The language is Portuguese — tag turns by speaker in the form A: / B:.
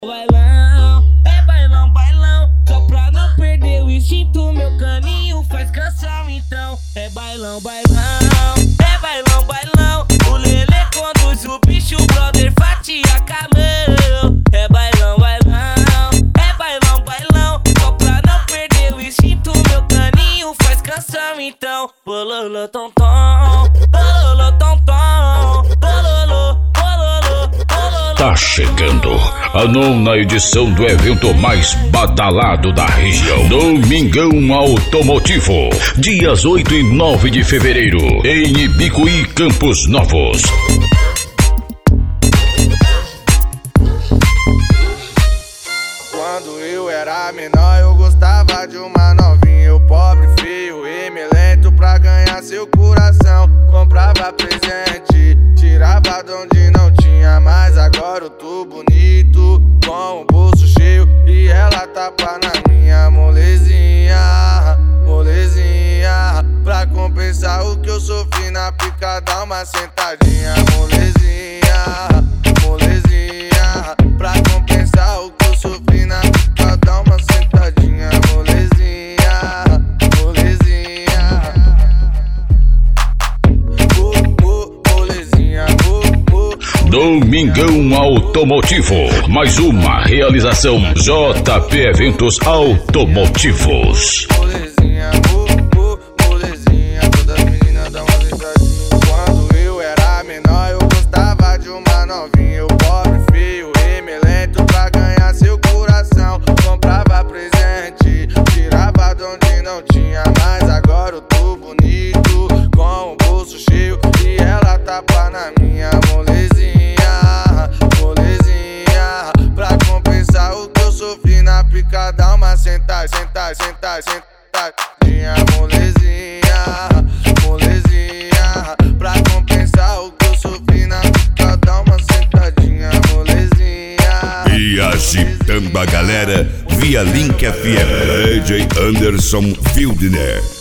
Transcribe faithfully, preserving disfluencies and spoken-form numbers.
A: Bailão, é bailão, bailão. Só pra não perder o instinto, meu caninho faz canção então. É bailão, bailão, é bailão, bailão. O Lelê conduz o bicho, o brother fatia calão. É bailão, bailão, é bailão, bailão. Só pra não perder o instinto, meu caninho faz canção então. Bololô, tom, tom, bololô, tom, tom, bololô, bololô, bololô.
B: Tá chegando a nona edição do evento mais badalado da região, Domingão Automotivo, dias oito e nove de fevereiro, em Ibicuí, Campos Novos.
C: Quando eu era menor, eu gostava de uma novinha. Eu pobre, feio e melento, pra ganhar seu coração comprava presente, tirava de onde não tinha. Mas agora eu tô bonito, com o bolso cheio, e ela tapa na minha molezinha, molezinha. Pra compensar o que eu sofri na pica, dá uma sentadinha, molezinha, molezinha. Pra compensar o que eu sofri na pica, dá uma sentadinha, molezinha, molezinha. Oh, oh, molezinha, oh, oh.
B: Domingão Automotivo, mais uma realização J P Eventos Automotivos.
C: Molezinha, oh, oh, molezinha. Todas as meninas dão uma sentadinha. Quando eu era menor, eu gostava de uma novinha. Eu pobre, feio e melento, pra ganhar seu coração comprava presente, tirava de onde não tinha. Mas agora eu tô bonito, com o bolso cheio, e ela tapa na minha molezinha, molezinha. Pra compensar o que eu sofri na pica, dá uma sentar, sentar, sentar, sentadinha, molezinha, molezinha. Pra compensar o que eu sofri na pica, dá uma sentadinha, molezinha.
D: E agitando a galera via Link F M, D J Anderson Wildner.